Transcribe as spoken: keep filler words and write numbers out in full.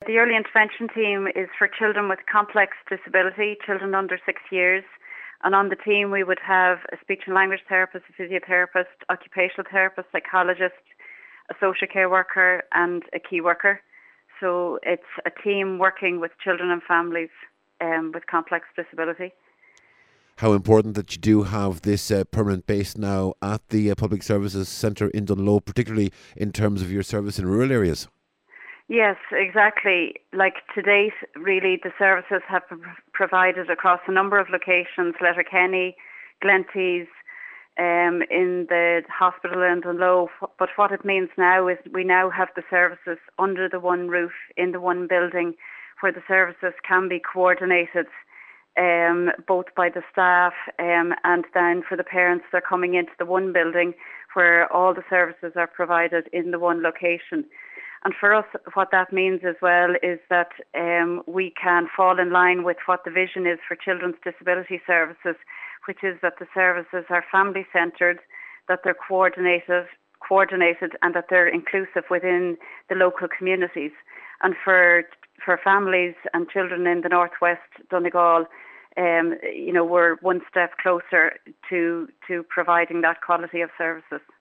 the early intervention team is for children with complex disability, children under six years. And on the team we would have a speech and language therapist, a physiotherapist, occupational therapist, psychologist, a social care worker and a key worker. So it's a team working with children and families um, with complex disability. How important that you do have this uh, permanent base now at the uh, Public Services Centre in Dunloe, particularly in terms of your service in rural areas. Yes, exactly. Like to date, really, the services have been provided across a number of locations, Letterkenny, Glentees, um, in the hospital in Dunloe. But what it means now is we now have the services under the one roof, in the one building, where the services can be coordinated, um, both by the staff um, and then for the parents. They're coming into the one building where all the services are provided in the one location. And for us, what that means as well is that um, we can fall in line with what the vision is for children's disability services, which is that the services are family-centred, that they're coordinated, coordinated, and that they're inclusive within the local communities. And for for families and children in the northwest Donegal, um, you know, we're one step closer to to providing that quality of services.